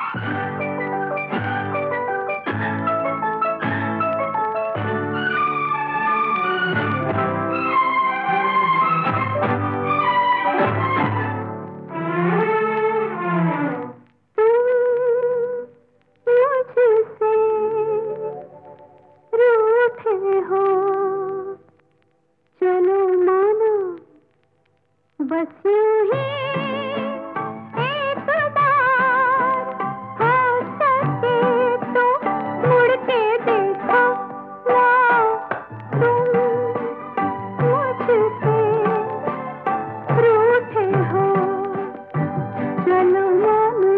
बस यूं ही एक बार हो सके तो मुड़ के देखो ना तुम मुझसे रूठे हो। चलो मानो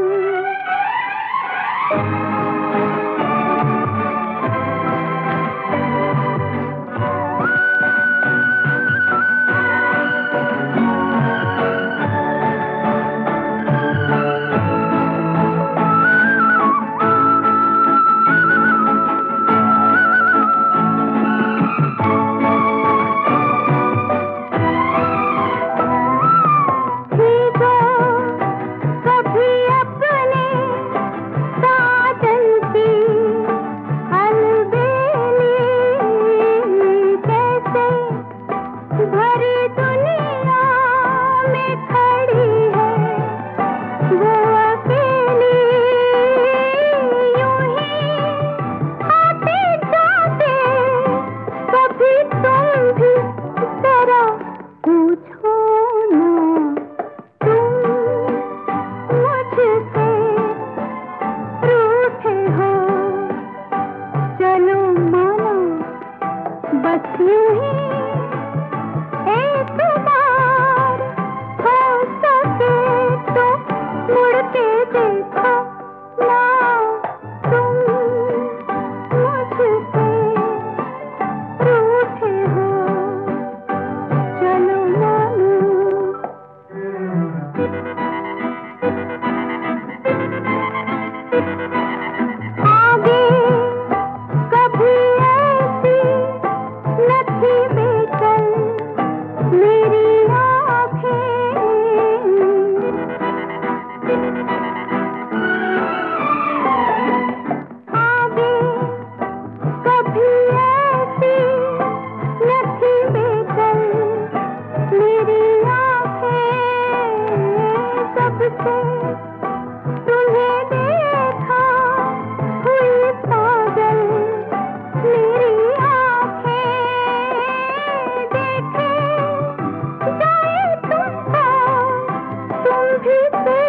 बस यूं ही एक बार हो सके तो मुड़ के देखो ना तुम मुझसे रूठे हो। चलो मानो आगे कभी ऐसी न थी बेचैन मेरी आँखें, आगे कभी ऐसी न थी बेचैन मेरी आँखें। सबसे तुम्हें देखा हुई पागल मेरी आँखें। देखे जाए तुमको तुम भी